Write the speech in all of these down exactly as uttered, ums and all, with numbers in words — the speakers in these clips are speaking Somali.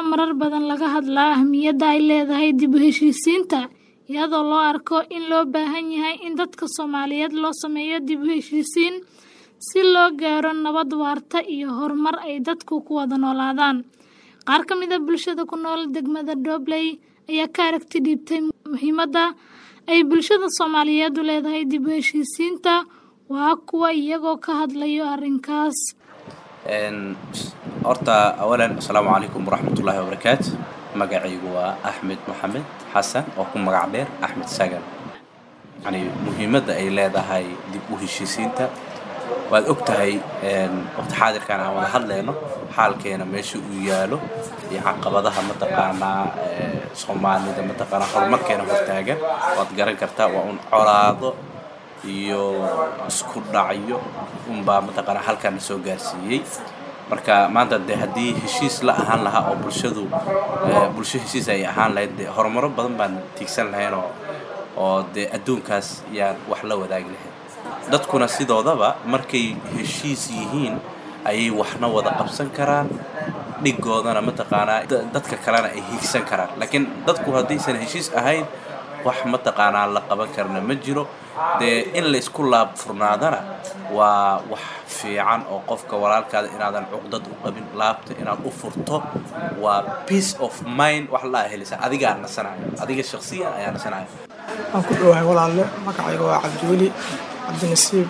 waxaa marar badan laga hadlaa ahmiyadda ay leedahay dib u heshiisiinta iyadoo loo arko in loo baahan yahay in dadka Soomaaliyeed loo sameeyo dib u heshiisiin si loo gaaro nabad waarta iyo horumar ay dadku ku wada noolaadaan. Qaar ka mid ah bulshada ku nool degmada Dobley ayaa ka aragti dhiibtay muhiimadda ay bulshada Soomaaliyeed u leedahay dib u heshiisiinta. Waa kuwa iyagoo ka hadlayo arrinkaas. een horta awalan assalaamu calaykum waraxmatullaahi wabarakaatu. magacaygu waa Axmed Maxamed Xasan oo ku magac dheer Axmed Sagan. yani muhiimadda ay leedahay dib u heshiisiinta waad ogtahay een waqti xaadirkan aan wada hadlayno xaalkeena meesha uu yaalo iyo caqabadaha mataqaanaa ee Soomaalida mataqaanaa horumarkeena hortaagan waad garan kartaa waa un colaado iyo isku dhacyo un baa mataqaanaa halkan soo gaarsiiyay. marka maanta de hadii heshiis la ahaan lahaa oo bulshadu bulsho heshiis ay ahaan lahayd horumar badan baan tiigsan lahayn oo de adduunkaas yaan wax la wadaagi lahayn. dadkuna sidoodaba markay heshiis yihiin ayay waxna wada qabsan karaan dhigoodana mataqaanaa dadka kalena ay hiigsan karaan. laakiin dadku hadaysan heshiis ahayn wax mataqaanaa la qaban karna ma jiro. de in la isku laab furnaadana waa wax fiican oo qofka walaalkaada inaadan cuqdad u qabin laabta inaad u furto waa peace of mind wax la helisa adiga nasanayo adiga shakhsiyan ayaa nasanayo. aan ku dhawahay walaalle magacayga waa Cabdiweli Cabdinasiib.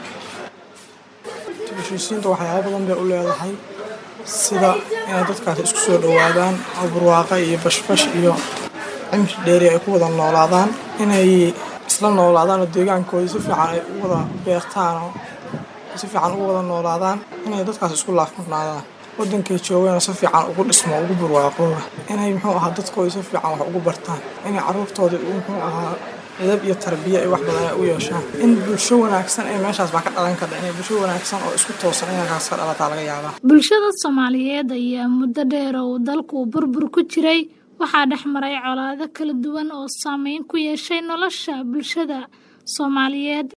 heshiisiinta waxyaabo badan bay u leedahay sida inay dadkaas isku soo dhawaadaan oo barwaaqo iyo bashbash iyo cimri dheeri ay ku wada noolaadaan inay isla noolaadaan oo deegaankooda si fiican ay u wada beertaan oo si fiican u wada noolaadaan inay dadkaas isku laafnaadaan wadankay joogaan si fiican ugu dhismo ugu barwaaqooda inay muxuu ahaa dadkooda si fiican wax ugu bartaan inay carruurtooda muxuu ahaa edeb iyo tarbiya ay wax badan u yeeshaan in bulsho wanaagsan ay meeshaas baa ka dhalan karta inay bulsho wanaagsan oo isku toosan inay kaas ka dhalataa laga yaabaa. bulshada Soomaaliyeed ayaa muddo dheer oo dalku burbur ku jiray waxaa dhexmaray colaado kala duwan oo saameyn ku yeeshay nolosha bulshada Soomaaliyeed.